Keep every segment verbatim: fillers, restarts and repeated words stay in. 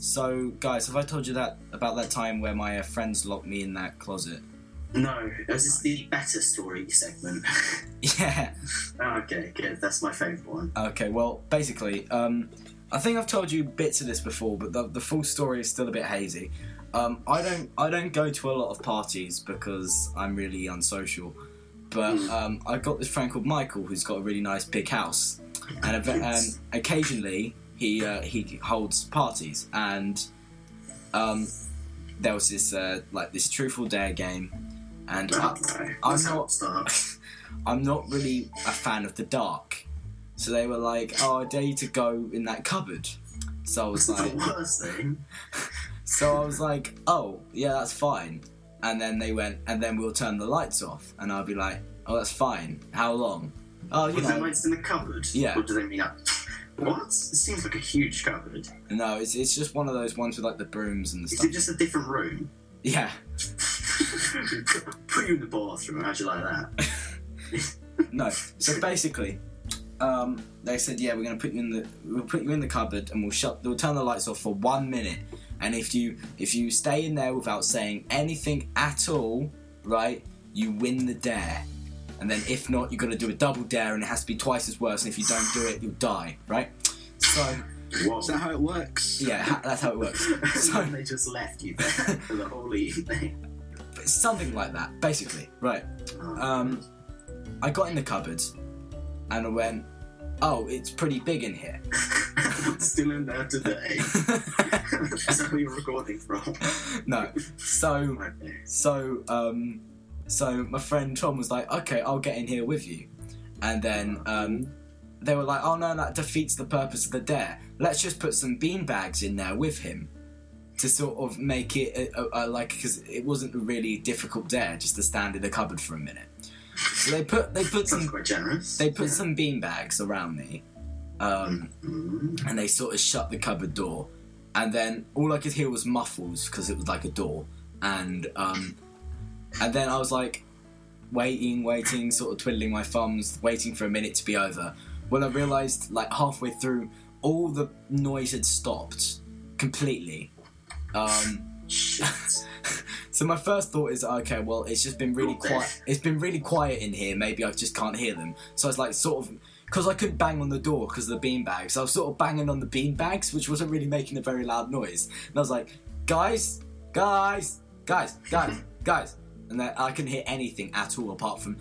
So, guys, have I told you that about that time where my uh, friends locked me in that closet? No, this is the better story segment. Yeah. Okay, good. That's my favourite one. Okay, well, basically, um, I think I've told you bits of this before, but the, the full story is still a bit hazy. Um, I don't I don't go to a lot of parties because I'm really unsocial. But um, I've got this friend called Michael who's got a really nice big house, and, ev- and occasionally he uh, he holds parties. And um, there was this uh, like this Truth or Dare game, and I, I'm not I'm not really a fan of the dark. So they were like, "Oh, I dare you to go in that cupboard." So I was That's like, the worst thing. So I was like, "Oh, yeah, that's fine." And then they went, and then we'll turn the lights off. And I'll be like, "Oh, that's fine. How long?" Oh, you Was know. the lights in the cupboard? Yeah. Or do they mean up? What? It seems like a huge cupboard. No, it's it's just one of those ones with like the brooms and the Is stuff. it just a different room? Yeah. Put you in the bathroom. How'd you like that? No. So basically, um, they said, "Yeah, we're gonna put you in the we'll put you in the cupboard, and we'll shut we'll turn the lights off for one minute. And if you if you stay in there without saying anything at all, right, you win the dare. And then if not, you're gonna do a double dare, and it has to be twice as worse. And if you don't do it, you'll die, right? So, Whoa. Is that how it works? yeah, ha- that's how it works. So And they just left you there for the whole evening. something like that, basically, right? Um, I got in the cupboard, and I went, "Oh, it's pretty big in here." Still in there today. That's where you're recording from. No, so Okay. so um, so my friend Tom was like, "Okay, I'll get in here with you," and then um, they were like, "Oh no, that defeats the purpose of the dare. Let's just put some beanbags in there with him to sort of make it a, a, a, like because it wasn't a really difficult dare just to stand in the cupboard for a minute." So they put they put Sounds some quite generous. they put Yeah. some beanbags around me. Um, Mm. and they sort of shut the cupboard door, and then all I could hear was muffles because it was like a door, and um, and then I was like waiting, waiting, sort of twiddling my thumbs, waiting for a minute to be over. When I realised, like halfway through, all the noise had stopped completely. Um, Shit. so my first thought is, okay, well, it's just been really You're quiet. It's been really quiet in here. Maybe I just can't hear them. So I was like, sort of. Because I couldn't bang on the door because of the beanbags, I was sort of banging on the beanbags, which wasn't really making a very loud noise. And I was like, guys, guys, guys, guys, guys. And then I couldn't hear anything at all apart from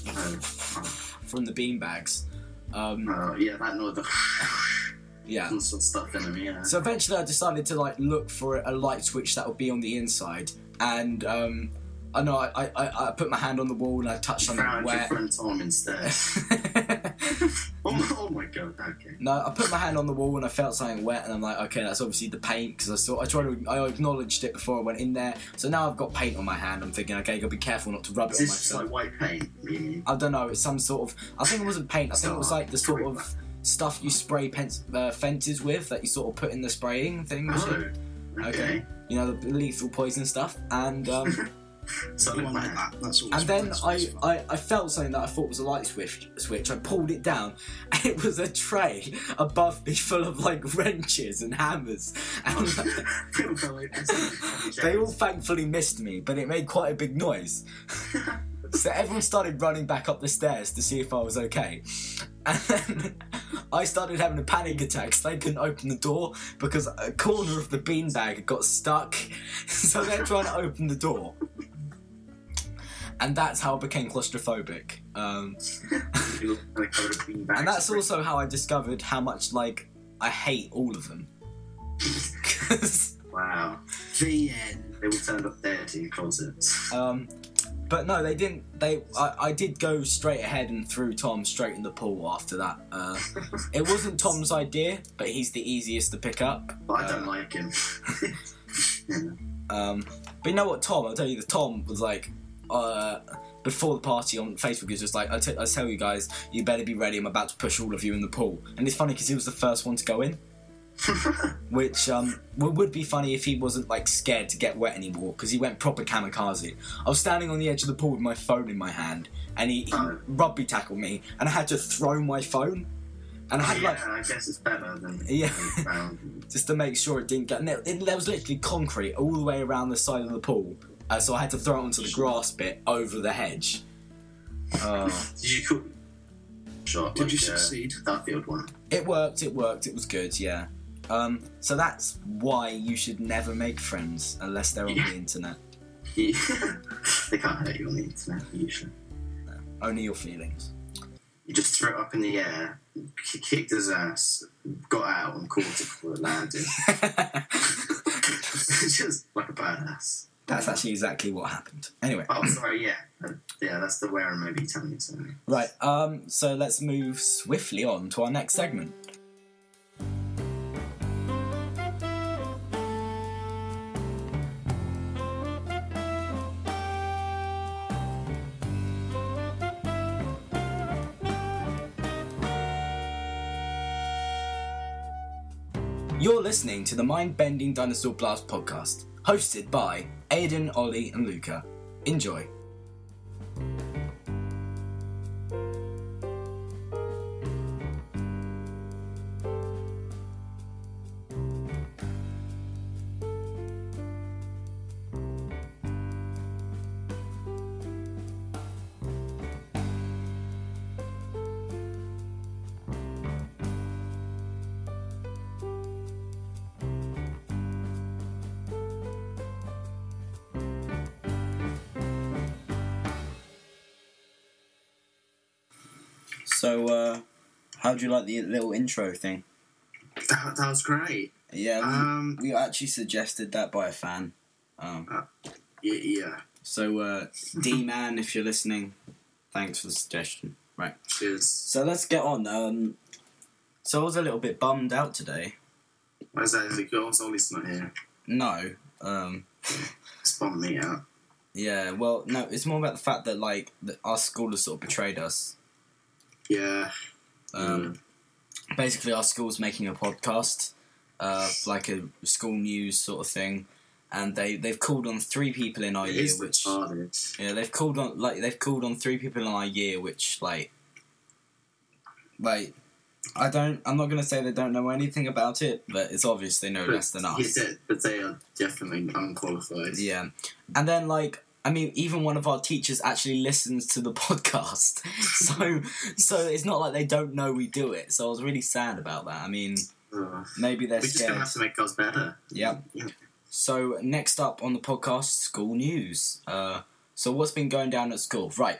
from the beanbags. Um, Oh, yeah, that noise. The yeah. some sort of stuff in them, yeah. So eventually I decided to like look for a light switch that would be on the inside. And um, I know I, I, I put my hand on the wall and I touched something Found your wet. friend Tom instead. oh, my, oh my god, okay. No, I put my hand on the wall and I felt something wet, and I'm like, okay, that's obviously the paint, because I saw, I tried to, I acknowledged it before I went in there. So now I've got paint on my hand. I'm thinking, okay, gotta be careful not to rub Is it on this just myself. like white paint? You mean? I don't know. It's some sort of. I think it wasn't paint. I think it was like the sort of stuff you spray pen- uh, fences with, that you sort of put in the spraying thing. Oh, okay. Okay. You know, the lethal poison stuff, and um, Solid One like man. that. That's all. and then that's I, what's fun. I, I felt something that I thought was a light switch. Switch. I pulled it down, and it was a tray above me full of like wrenches and hammers. And they all thankfully missed me, but it made quite a big noise. So everyone started running back up the stairs to see if I was okay. And then I started having a panic attack because they couldn't open the door because a corner of the beanbag got stuck. So they're trying to open the door. And that's how I became claustrophobic. Um, and that's also how I discovered how much, like, I hate all of them. 'Cause, Wow. The end. They all turned up there to your closets. um, but no, they didn't. They, I, I did go straight ahead and threw Tom straight in the pool after that. Uh, it wasn't Tom's idea, but he's the easiest to pick up. But I don't Uh, like him. Yeah. Um, but you know what, Tom? I'll tell you, the Tom was like, uh, before the party on Facebook, he was just like, I, t- I tell you guys, you better be ready. I'm about to push all of you in the pool. And it's funny because he was the first one to go in. Which um, would be funny if he wasn't like scared to get wet anymore, because he went proper kamikaze. I was standing on the edge of the pool with my phone in my hand, and he, he Oh. rugby tackled me, and I had to throw my phone And I had yeah, like I guess it's better than Yeah. than just to make sure it didn't get. And it, it, there was literally concrete all the way around the side of the pool, uh, so I had to throw it onto the grass bit over the hedge. Oh, Did you cook shot? Did like, you uh, succeed? Starfield one. it worked. It worked. It was good. Yeah. Um, so that's why you should never make friends unless they're on Yeah. the internet. Yeah. They can't hurt you on the internet usually. Only your feelings. You just throw it up in the air, k- kicked his ass, got out and caught it before it landed. Just like a badass. That's actually exactly what happened. Anyway, Oh, sorry, yeah. Uh, yeah, that's the where and maybe you telling me something. right. Um, so let's move swiftly on to our next segment. You're listening to the Mind Bending Dinosaur Blast podcast, hosted by Aidan, Ollie, and Luca. Enjoy. So, uh, how'd you like the little intro thing? That, that was great. Yeah, we, Um, we got actually suggested that by a fan. Um, yeah, yeah. so, uh, D-Man, if you're listening, thanks for the suggestion. Right. Cheers. So let's get on. Um, so I was a little bit bummed out today. Why is that? Is it girls? Ollie's not here. No. Um, It's bumming me out. yeah, well, no, it's more about the fact that, like, that our school has sort of betrayed us. Yeah. Um, Basically, our school's making a podcast, uh, like a school news sort of thing, and they they've called on three people in our It year, is which retarded. yeah, they've called on like they've called on three people in our year, which like like I don't I'm not gonna say they don't know anything about it, but it's obvious they know But, less than yeah, us. they- but they are definitely unqualified. Yeah, and then like. I mean, even one of our teachers actually listens to the podcast, so so it's not like they don't know we do it. So I was really sad about that. I mean, Ugh. maybe they're We're just scared. gonna have to make ours better. Yeah. Yeah. So next up on the podcast, school news. Uh, so what's been going down at school? Right.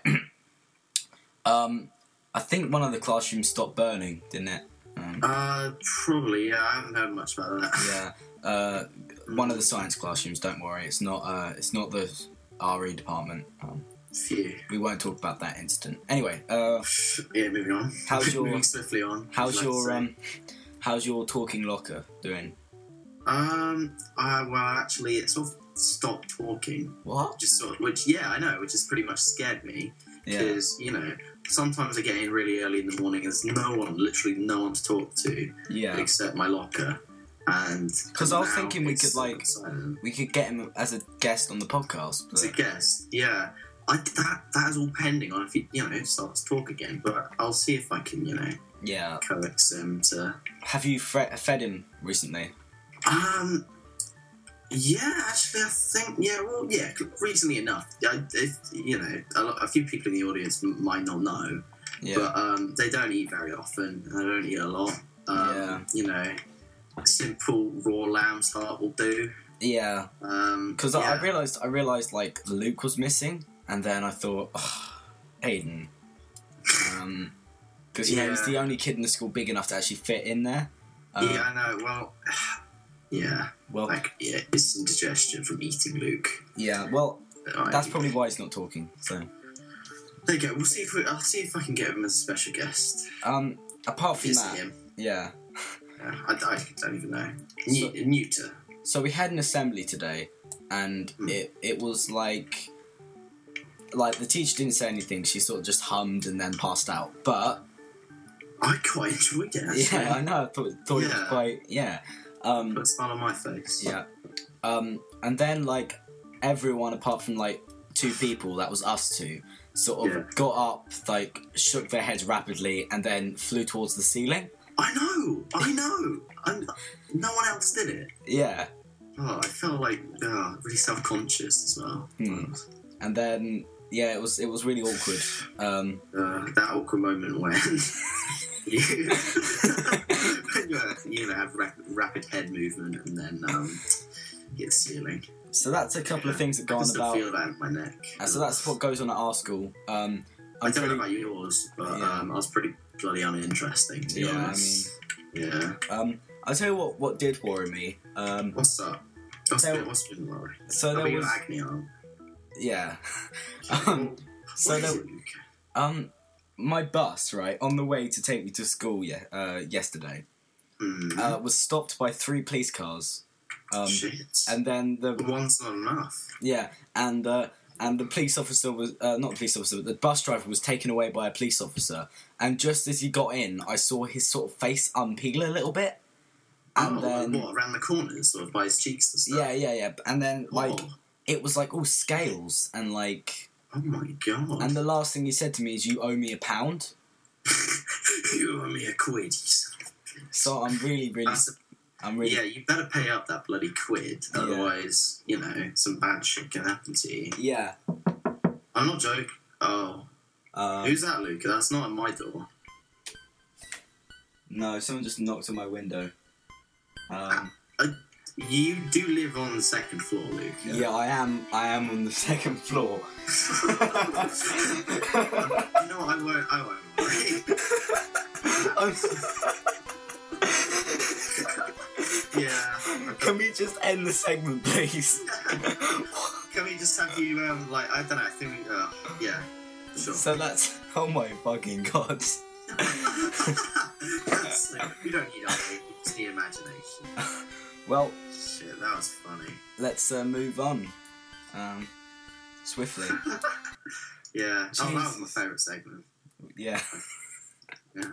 um, I think one of the classrooms stopped burning, didn't it? Um, Uh, probably. Yeah, I haven't heard much about that. yeah. Uh, one of the science classrooms. Don't worry, it's not. Uh, it's not the R E department. Um, Phew. we won't talk about that incident. Anyway. Uh, Yeah, moving on. How's your- moving swiftly on? how's I'd like your to say. um, how's your talking locker doing? Um. Uh, well, actually, it sort of stopped talking. What? Just sort of, which yeah, I know, which has pretty much scared me Yeah. because you know sometimes I get in really early in the morning. There's no one, literally no one to talk to Yeah. except my locker. And 'Cause I was now thinking we it's could, sort of like, silent. We could get him as a guest on the podcast. As a But, guest, yeah. I, that that is all pending on if he you know starts to talk again. But I'll see if I can you know yeah. coax him to. Have you fre- fed him recently? Um. Yeah, actually, I think yeah. Well, yeah. Recently enough, I, if, you know, a, lot, a few people in the audience m- might not know, Yeah. but um, they don't eat very often. They don't eat a lot. Um, Yeah. You know, simple raw lamb's heart will do. Yeah. Um, Because yeah. I, I realized, I realized like Luke was missing, and then I thought, oh, Aiden, um, because you know he's Yeah. the only kid in the school big enough to actually fit in there. Um, yeah, I know. Well, yeah, Well, like yeah, it's indigestion from eating Luke. yeah. Well, Right. that's probably why he's not talking. So, There you go. We'll see if we, I'll see if I can get him as a special guest. um, apart from Visit that, him. yeah. Yeah, I, I don't even know. New, So- neuter. So we had an assembly today, and Hmm. it it was like, like the teacher didn't say anything. She sort of just hummed and then passed out. But I quite enjoyed it. Actually. yeah, I know. I thought, thought it was Yeah. quite yeah. Um, Put a smile on my face. Yeah. Um, and then, like, everyone apart from, like, two people, that was us two, sort of Yeah. got up, like shook their heads rapidly, and then flew towards the ceiling. I know, I know. I'm, no one else did it. Yeah. Oh, I felt like uh, really self-conscious as well. Hmm. And then yeah, it was it was really awkward. Um, Uh, that awkward moment when you, when you, uh, you know, have rap- rapid head movement and then um, hit the ceiling. so that's a couple of things that go I on can still about. feel that in my neck. Uh, so that's what goes on at our school. Um, I I'm don't know pretty- about yours, but Yeah. um, I was pretty bloody uninteresting, to be Yeah, I honest. Yeah. Um, I'll tell you what. What did worry me. Um, What's up? What's There- been, what's been worrying? so I've there been was. acne on. Yeah. um, so What is there, it, Luke? um, my bus right on the way to take me to school. Yeah. Uh, yesterday. Hmm. Uh, was stopped by three police cars. Um, Shit. and then the One's not enough. yeah, and uh, and the police officer was uh, not the police officer, but the bus driver was taken away by a police officer. And just as he got in, I saw his sort of face unpeel a little bit. And oh, then what, around the corners, sort of by his cheeks and stuff? yeah, yeah, yeah. And then like Oh. it was like all scales and like. Oh my god. And the last thing he said to me is, "You owe me a pound." You owe me a quid, you son of a bitch. So I'm really, really, That's a- I'm really, Yeah, you better pay up that bloody quid, Yeah. otherwise, you know, some bad shit can happen to you. yeah. I'm not joking. Oh. Uh, Who's that, Luca? That's not at my door. no, someone just knocked on my window. Um, You do live on the second floor, Luca. yeah, I am. I am on the second floor. You know what? I won't, I won't worry. Yeah. Can we just end the segment, please? Can we just have you, um, like, I don't know, I think, we, uh, yeah, sure. So that's. Oh my fucking god. That's like, we don't need our it's the imagination. Well, Shit, that was funny. let's uh, move on. Um, swiftly. Yeah, oh, that was Jeez. my favourite segment. Yeah. Yeah.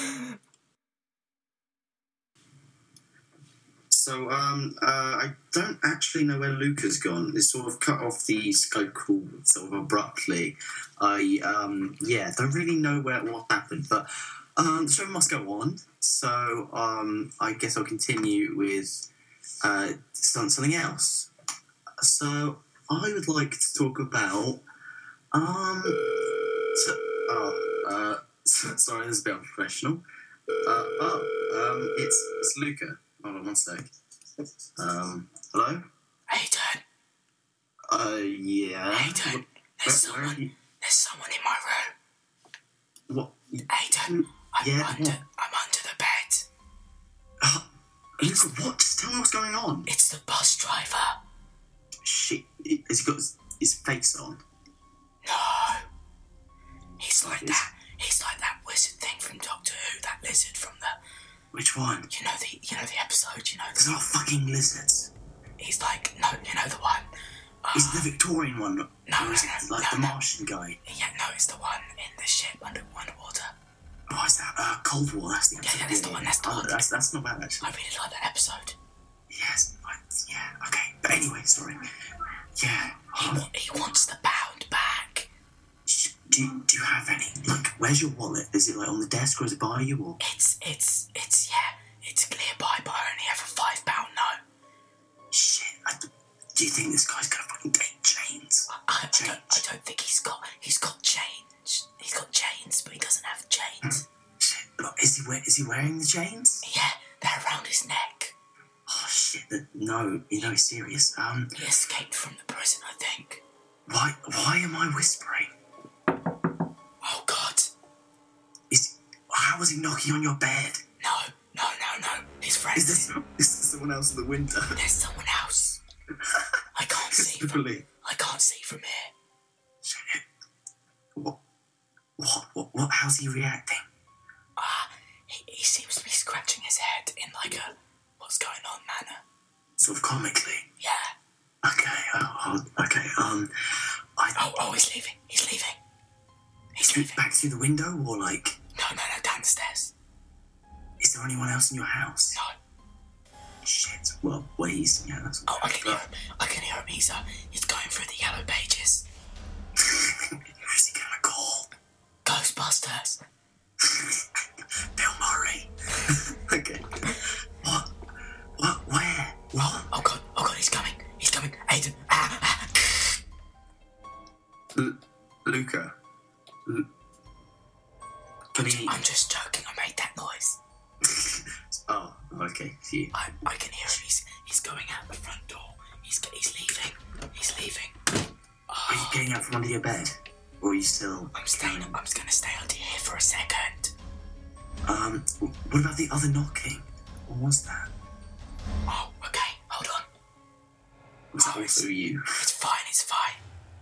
So, um, uh, I don't actually know where Luca's gone. It sort of cut off the Skype call sort of abruptly. I, um, yeah, don't really know where what happened, but um, the show must go on. So, um, I guess I'll continue with uh, some- something else. So, I would like to talk about, um, so, oh, uh, sorry, this is a bit unprofessional. Uh, oh, um, it's, it's Luca. Hold on one sec. Um, hello? Hey, Dad. Uh, yeah. Hey, Dad. Where, There's where are someone. you? There's someone in my room. What? Hey, Dad. I'm Yeah, under. what? I'm under the bed. Uh, Luca, what? Just tell me what's going on. It's the bus driver. Shit. Has he got his, his face on? No. He's like Is- that. He's like that wizard thing from Doctor Who. That lizard from the. Which one? You know the. You know the episode. You know. There's The, not fucking lizards. he's like no. You know the one. Uh, Is it the Victorian one? No, Or is no, it no, like no, the no. Martian guy? yeah. No. It's the one in the ship under underwater. Oh, is that uh, Cold War? That's the Yeah, yeah, that's the one, that's the Oh, one. That's, that's not bad, actually. I really like that episode. Yes. I, yeah, okay. But anyway, sorry. Yeah. He, Um, wa- he wants the pound back. sh- do, you- do you have any, like, where's your wallet? Is it, like, on the desk or is it by you? Or It's it's it's yeah. It's clear by, but I only have a five pound note. shit. I, do you think this guy's gonna fucking take chains? I, I, I don't I don't think he's got he's got chains. He's got chains, but he doesn't have chains. Shit. Look, Is he, we- is he wearing the chains? Yeah, they're around his neck. Oh, shit. that- No, you know, he's serious. Um, He escaped from the prison, I think. why, why am I whispering? Oh God. Is, how was he knocking on your bed? No, no, no, no. His Is friends. this, is there someone else in the window? There's someone else. I can't see from Really? I can't see from here. Shit. What, what, what, what, how's he reacting? Ah, he, he seems to be scratching his head in like a what's going on manner. Sort of comically. Yeah. Okay, oh, oh, okay, um, I... Oh, oh, he's leaving. He's leaving. He's Through- leaving. back through the window, or like, No, no, no, down the stairs. is there anyone else in your house? No. Shit. Well, well, he's, yeah, that's... Oh, I can hear him. I can hear him. He's uh, he's going through the yellow pages. Where's he gonna Ghostbusters. Bill Murray. Okay. What? What? Where? What? Oh god, oh god, he's coming. He's coming. Aiden. Ah, ah. L- Luca. L- Can he... I'm just joking, I made that noise. Oh, okay. See. I, I can hear him. He's, he's going out the front door. He's, he's leaving. He's leaving. Are you getting out from under your bed? Or are you still... I'm staying. I'm just gonna stay under here for a second. Um, what about the other knocking? What was that? Oh, okay. Hold on. Was that Oh, also you? It's fine. It's fine.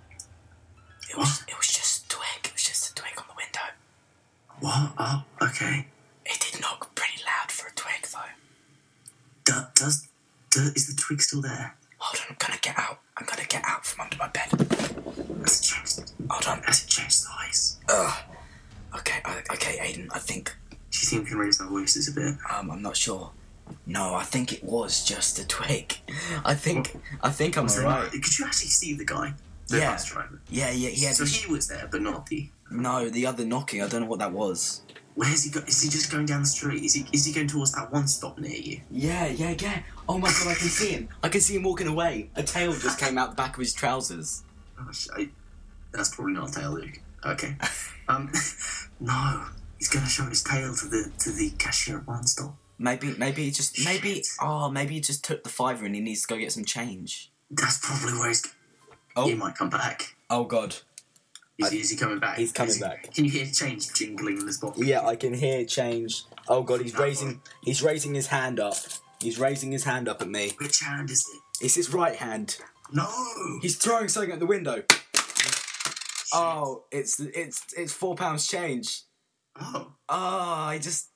It was. It was just a twig. It was just a twig on the window. What? Oh, okay. It did knock pretty loud for a twig, though. Do, does... Do, is the twig still there? Hold on. I'm gonna get out. I'm gonna get out from under my bed. Has it changed? Hold on. Has it changed size? Ugh. Okay. I, okay, Aiden. I think. Do you think we can raise our voices a bit? Um. I'm not sure. No, I think it was just a twig. I think. I think I'm Was there alright. not- Could you actually see the guy? The Yeah. bus driver? Yeah. Yeah. Yeah. So he was there, but not the... No, the other knocking. I don't know what that was. Where's he go? Is he just going down the street? Is he is he going towards that one stop near you? Yeah, yeah, yeah. Oh my god, I can see him. I can see him walking away. A tail just came out the back of his trousers. Gosh, I, that's probably not a tail, Luke. Okay. Um, no, he's going to show his tail to the to the cashier at one stop. Maybe, maybe he just, maybe, Shit. oh, maybe he just took the fiver and he needs to go get some change. That's probably where he's. Oh. He might come back. Oh god. Is, I- he, is he coming back? He's coming Is he- back. Can you hear change jingling in his pocket? Yeah, I can hear change. Oh god, he's That raising, one. he's raising his hand up. He's raising his hand up at me. Which hand is it? It's his right hand. No. He's throwing something at the window. Oh, it's it's it's four pounds change. Oh. Oh, I just.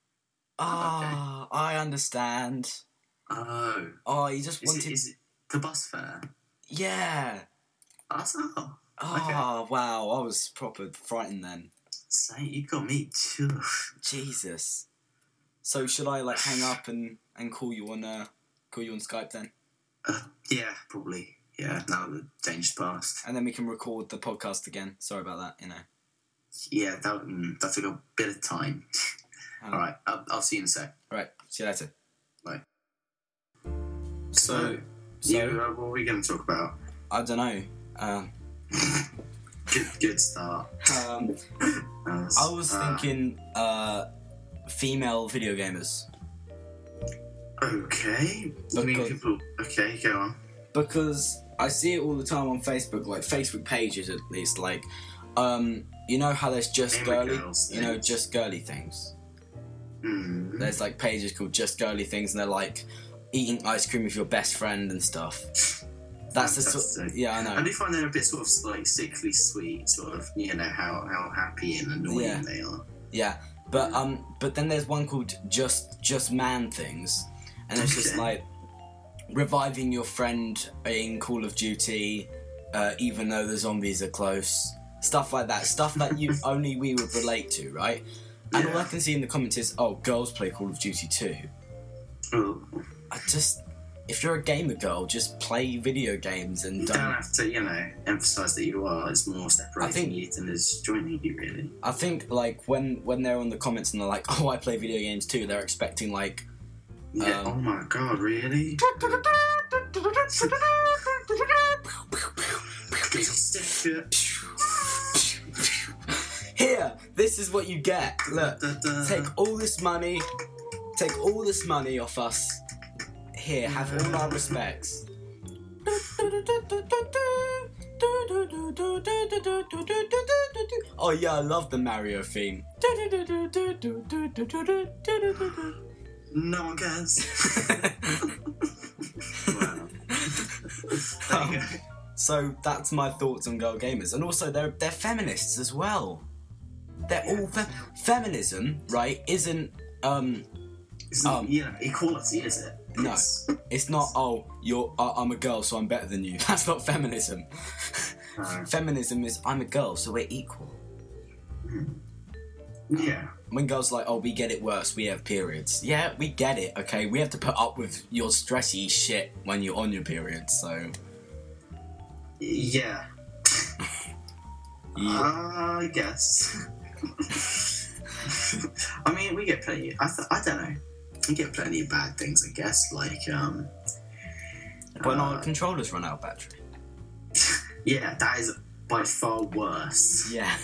Oh, I understand. Oh. Oh, he just Is wanted. it, is it the bus fare? Yeah. That's oh. Oh wow, I was proper frightened then. Say you got me too. Jesus. So should I like hang up and, and call you on uh call you on Skype then, Uh, yeah, probably. Yeah, now the danger's passed. and then we can record the podcast again. Sorry about that. You know. Yeah, that mm, that took a bit of time. Um, All right, I'll, I'll see you in a sec. All right. See you later. Bye. So, so yeah, uh, what are we going to talk about? I don't know. Um, Good, good start. um, Uh, I was uh, thinking uh, female video gamers. Okay. You mean Because- people? Okay, go on. Because I see it all the time on Facebook, like Facebook pages at least, like, um, you know how there's just Gamer girly, girls you know, things. just girly things. Hmm. There's like pages called just girly things, and they're like eating ice cream with your best friend and stuff. That's the sort. Fantastic. Yeah, I I know. do find them a bit sort of like sickly sweet, sort of. You know how how happy and annoying Yeah. they are. Yeah, but um, but then there's one called just just man things, and it's just Okay. like reviving your friend in Call of Duty, uh, even though the zombies are close. Stuff like that. Stuff that you only we would relate to, right? And all I Yeah. can see in the comments is, oh, girls play Call of Duty too. Oh. I just, if you're a gamer girl, just play video games and You don't don't. have to, you know, emphasise that you are. It's more separating think- you than is joining you, really. I think like when when they're on the comments and they're like, oh, I play video games too, they're expecting like. Yeah. Um, oh my god, really? Here, this is what you get. Look, take all this money, take all this money off us. Here, have all our respects. Oh yeah, I love the Mario theme. No one cares. Wow. There you go. So that's my thoughts on girl gamers, and also they're they're feminists as well. They're all fe- feminism, right? Isn't um It's Um, not, you know, equality, is it? No. It's- It's not, oh, you're, uh, I'm a girl, so I'm better than you. That's not feminism. No. Feminism is, I'm a girl, so we're equal. Yeah. When girls are like, oh, we get it worse, we have periods. Yeah, we get it, okay? We have to put up with your stressy shit when you're on your periods, so... Yeah. Yeah. Uh, I guess. I mean, we get plenty. I th- I don't know. We get plenty of bad things, I guess. Like um. When uh, our controllers run out of battery. Yeah, that is by far worse. Yeah.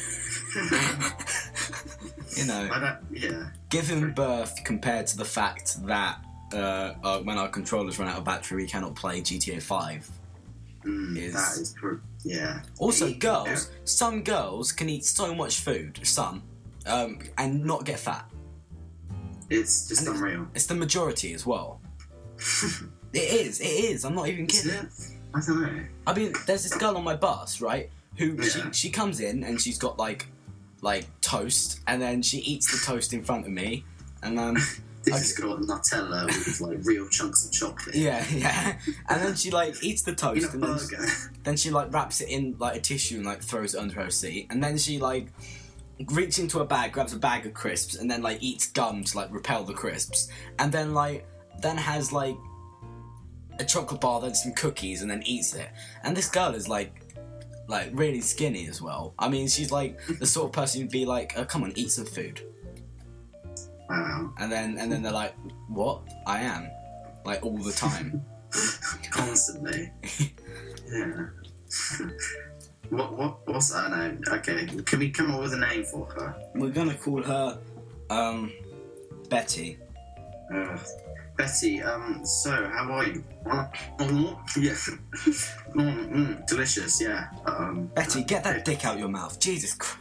You know, I don't. Yeah. giving birth compared to the fact that uh, uh, when our controllers run out of battery, we cannot play G T A five. Mm, Is- That is. Cor- yeah. Also, Yeah. girls, some girls can eat so much food, some, um, and not get fat. It's just And unreal. It's the majority as well. It is, it is, I'm not even Is kidding. it? I don't know. I mean, there's this girl on my bus, right, who, Yeah. she, she comes in and she's got, like, like, toast, and then she eats the toast in front of me, and, um, This I- has got Nutella with like real chunks of chocolate. yeah, yeah, and then she, like, eats the In toast, a and then, burger. then she, like, wraps it in, like, a tissue and, like, throws it under her seat, and then she, like, reaches into a bag, grabs a bag of crisps, and then, like, eats gum to, like, repel the crisps, and then, like, then has, like, a chocolate bar, then some cookies, and then eats it. And this girl is, like, like, really skinny as well. I mean, she's, like, the sort of person who'd be like, oh, come on, eat some food. Wow. And then, and then they're like, what? I am. Like, all the time. Constantly. Yeah. What? What? What's her name? Okay. Can we come up with a name for her? We're gonna call her, um, Betty. Uh, Betty. Um. So, how are you? Uh, mm, yeah. mm, mm, delicious. Yeah. Um. Betty, get that dick out your mouth. Jesus Christ.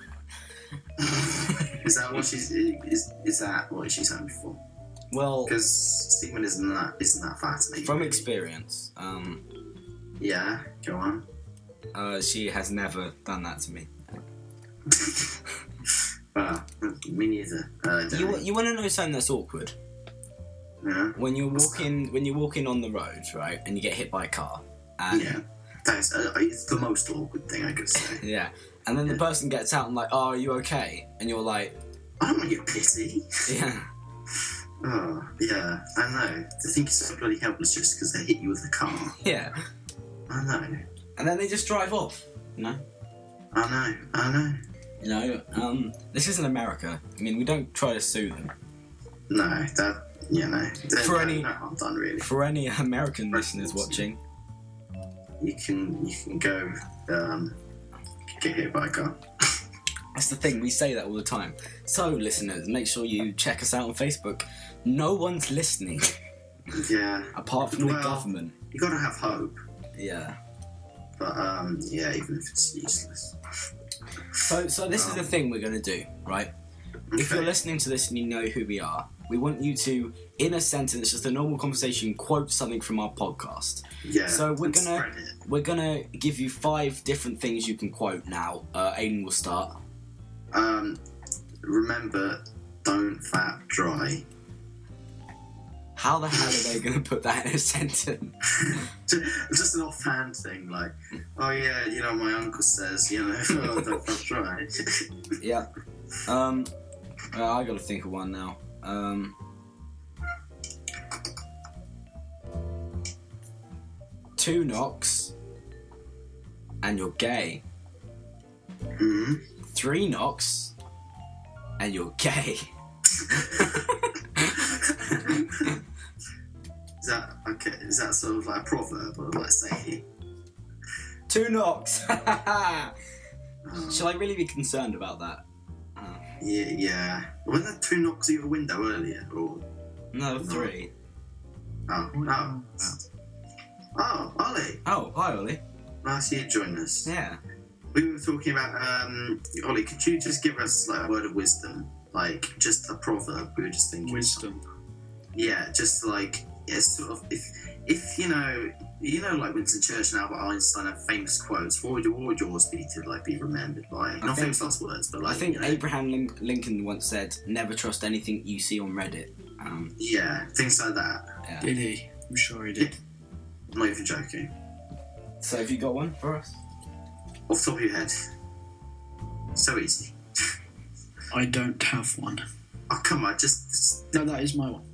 Is that what she's? Is is that what she's had before? Well, Because Stephen isn't that isn't that fat to me. from really. experience, um, Yeah. Go on. uh, she has never done that to me. Uh, me neither. Uh, don't You, know. you want to know something that's awkward? Yeah. When you're walking, when you're walking on the road, right, and you get hit by a car, and Yeah. That's uh, it's the most awkward thing I could say. yeah, and then the person gets out and like, oh, are you okay? And you're like, I don't want your pity. yeah, Oh, yeah, I know. They think you're so bloody helpless just because they hit you with a car. yeah, I know. and then they just drive off. You know, I know. I know. you know. Um, this isn't America. I mean, we don't try to sue them. No, that, you know. there's For no, any- no harm done, really. For any American listeners watching, You can, you can go, um, get hit by a car. that's the thing. We say that all the time. So, listeners, make sure you check us out on Facebook. No one's listening Yeah. apart from the Well- government. You gotta have hope. Yeah. But, um, yeah, even if it's useless. So, so this is the thing we're gonna do, right? If you're Okay. listening to this and you know who we are, we want you to, in a sentence, just a normal conversation, quote something from our podcast. Yeah. So we're and gonna spread it. we're gonna give you five different things you can quote now. Uh, Aiden will start. Um, remember, don't fat dry. How the hell are they gonna put that in a sentence? Just an offhand thing, like, oh yeah, you know, my uncle says, you know, oh, don't fat dry. Yeah. Um, uh, I gotta think of one now. Um, two knocks, and you're gay. hmm Three knocks, and you're gay. Is that okay? Is that sort of like a proverb or like saying? Two knocks. Um, Shall I really be concerned about that? Uh, yeah, yeah. Were there two knocks at your window earlier? Or no, three. oh, oh, oh, Ollie, Oh, hi, Ollie. nice you join us. Yeah. We were talking about um, Ollie. Could you just give us like a word of wisdom, like just a proverb? We were just thinking. Wisdom. Yeah, just like yeah, sort of if if you know you know like Winston Churchill and Albert Einstein have famous quotes. What would, what would yours be to like be remembered by? Not think- famous last words, but like I think you know, Abraham Lin- Lincoln once said, "Never trust anything you see on Reddit." Um, yeah, things like that. yeah. Did he? I'm sure he did. I'm not even joking. So, have you got one for us? Off the top of your head, so easy. I don't have one. Oh come on, just, just No, that is my one.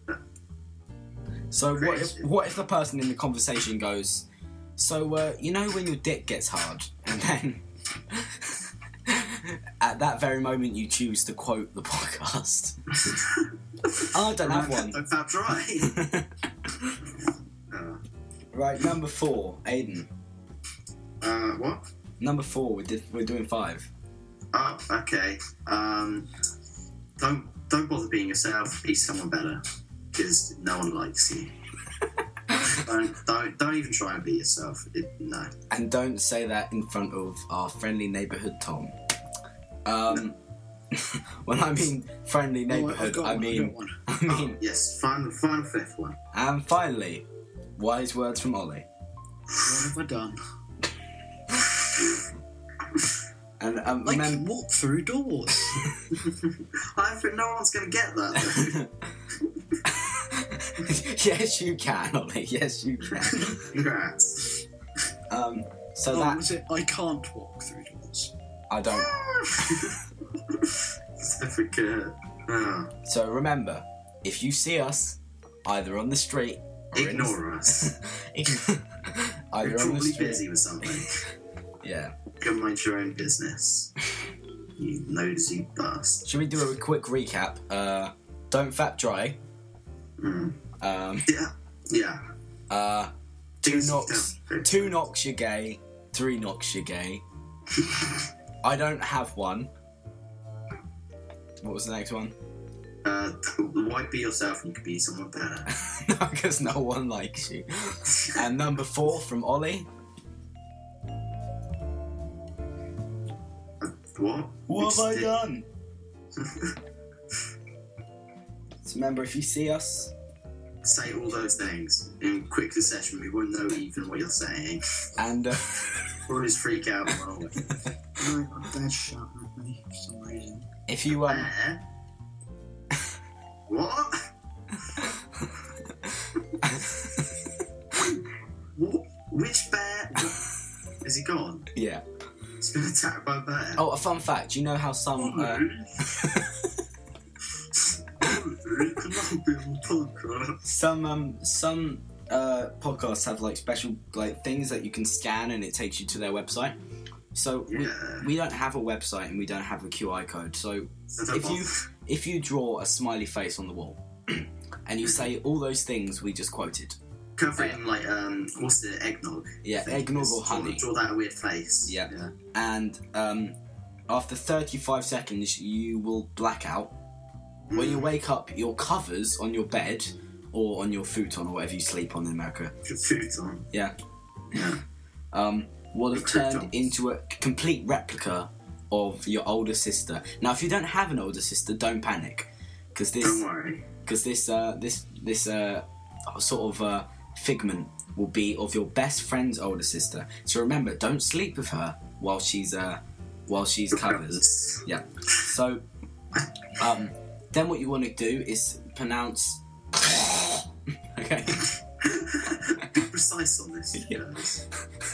So, what if Crazy. what if the person in the conversation goes, "So, uh, you know when your dick gets hard, and then." at that very moment you choose to quote the podcast. Oh, I don't have one. That's right. uh, Right, number four, Aiden. uh, what? Number four, we did, we're doing five. Oh, okay. Um, don't don't bother being yourself. Be someone better, because no one likes you. don't, don't don't even try and be yourself. It, no. And don't say that in front of our friendly neighbourhood Tom. Um, when I mean friendly neighbourhood, Oh, I, I, I, mean, one. I Oh, mean, yes. Final final fifth one. and finally, wise words from Ollie. What have I done? And um, I remember, can walk through doors. I think no one's gonna get that. yes, you can, Ollie. Yes, you can. Congrats. Um, so Oh, that was it? I can't walk through doors. I don't. Certificate. Oh. So remember, if you see us either on the street, or Ignore us. in the, You're either on the probably street, busy with something. yeah. Go mind your own business. You nosy bastard. Should we do a quick recap? Uh, don't fap dry. Mm. Um, Yeah. Yeah. uh, two Things knocks. you don't- Two knocks you're gay. Three knocks you're gay. I don't have one. What was the next one? Uh, why be yourself and you could be someone better? No, because no one likes you. And number four from Ollie. What? What have I Which done? So remember, if you see us, di- Say all those things in quick succession. We won't know even what you're saying. and uh, We'll just freak out and run away. No, my dad's shouting at me for some reason. if you um, Bear? What? What? Which bear? What? Is he gone? yeah. He's been attacked by a bear. Oh, a fun fact. You know how some uh, some um some uh podcasts have like special like things that you can scan and it takes you to their website. So we, Yeah. we don't have a website and we don't have a Q I code. So So don't if you bother. if you draw a smiley face on the wall and you say all those things we just quoted, Cover it in like um, what's it? Eggnog. yeah, I think. eggnog or Just draw- honey, Draw that weird face. Yeah. yeah. and um, after thirty-five seconds you will black out. When you wake up, your covers on your bed or on your futon or whatever you sleep on in America, Your food's on. yeah, Yeah. um, will have Your turned croutons. into a complete replica of your older sister. Now, if you don't have an older sister, don't panic, because this, Don't worry. because this, uh, this, this uh, sort of uh, figment will be of your best friend's older sister. So remember, don't sleep with her while she's uh, while she's covered. Yeah. So, um, then what you want to do is pronounce. Okay. Be precise on this, you Yeah. guys.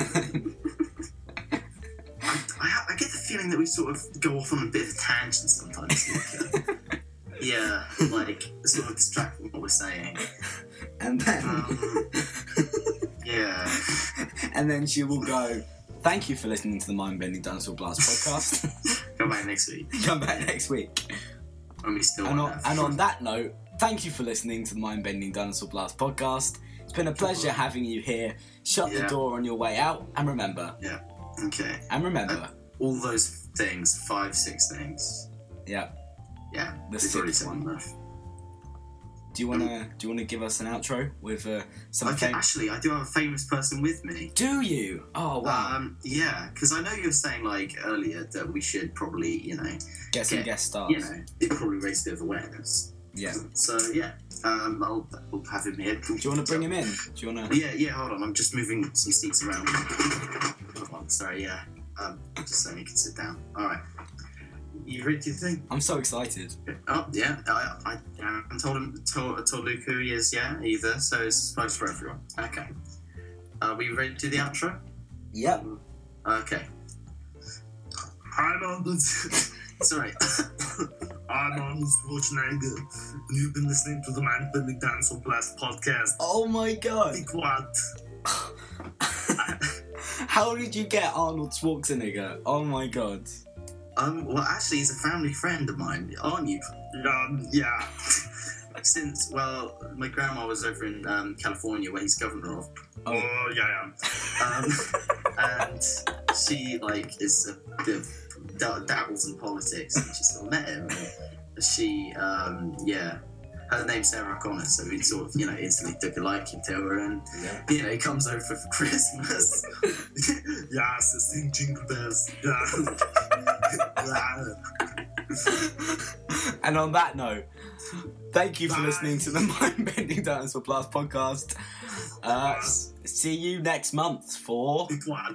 I, I, ha- I get the feeling that we sort of go off on a bit of a tangent sometimes. Like, uh, yeah, like sort of distract from what we're saying. And then, Um, yeah. and then she will go. Thank you for listening to the Mind Bending Dinosaur Blast podcast. Come back next week. Come back next week. And we still And want on, that. and on that note, thank you for listening to the Mind Bending Dinosaur Blast podcast. It's been a pleasure having you here. Shut the Yeah. door on your way out, and remember, Yeah. Okay. and remember, All those things, five, six things. yeah. Yeah. The we've already sixth said one. enough. Do you wanna do you wanna give us an outro with uh, some? I think, fam- actually, I do have a famous person with me. do you? Oh wow! Um, yeah, because I know you were saying like earlier that we should probably, you know, Get some get- guest stars. you know, it probably raise a bit of awareness. Yeah. So yeah, um, I'll, I'll have him here. Do you want to bring him in? Do you want to? Yeah, yeah. Hold on, I'm just moving some seats around. Hold on, sorry, yeah. Um, just so you can sit down. All right. You ready to think? I'm so excited. Oh yeah, I I, I haven't told him told, told Luke who he is yet either, so it's a surprise for everyone. Okay. Are we ready to do the outro? Yep. Okay. I'm on the. Sorry. I'm on Schwarzenegger, and you've been listening to the Man Bending Dinosaur Blast podcast. Oh my god! Be quiet. How did you get Arnold Schwarzenegger? Oh my god! Um, well, actually, he's a family friend of mine, aren't you? Um, yeah. Since, well, my grandma was over in um, California, where he's governor of. Oh, yeah, yeah. Um, and she, like, is a bit of d- dabbles in politics, and she sort of met him. And she, um, yeah, her name's Sarah Connor, so he sort of, you know, instantly took a liking to her, and, yeah. you know, he comes over for Christmas. Yeah, so sing Jingle Bells. Yeah. And on that note, thank you for Bye. listening to the Mind Bending Dinosaur Blast podcast. Uh, s- see you next month for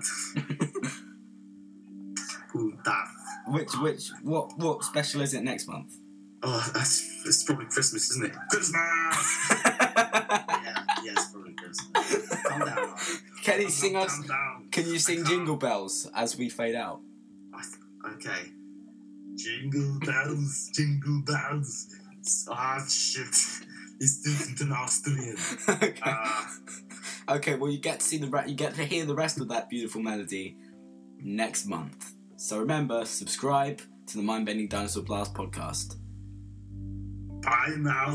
which which what what special is it next month? Oh, that's it's probably Christmas, isn't it? Christmas. yeah, yeah, it's probably Christmas. Calm down. Can you sing us? Can you sing Jingle Bells as we fade out? Okay. Jingle bells, jingle bells. Ah, shit. He's speaking to an Austrian. Okay. Uh, okay, well, you get to see the re- you get to hear the rest of that beautiful melody next month. So remember, subscribe to the Mind Bending Dinosaur Blast podcast. Bye now.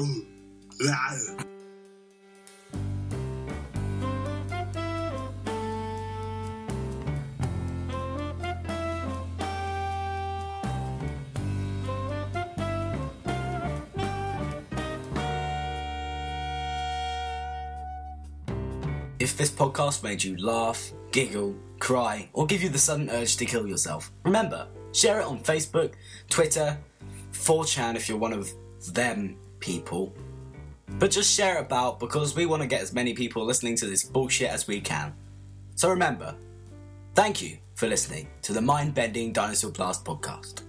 If this podcast made you laugh, giggle, cry, or give you the sudden urge to kill yourself, remember, share it on Facebook, Twitter, four chan if you're one of them people. But just share it about because we want to get as many people listening to this bullshit as we can. So remember, thank you for listening to the Mind Bending Dinosaur Blast podcast.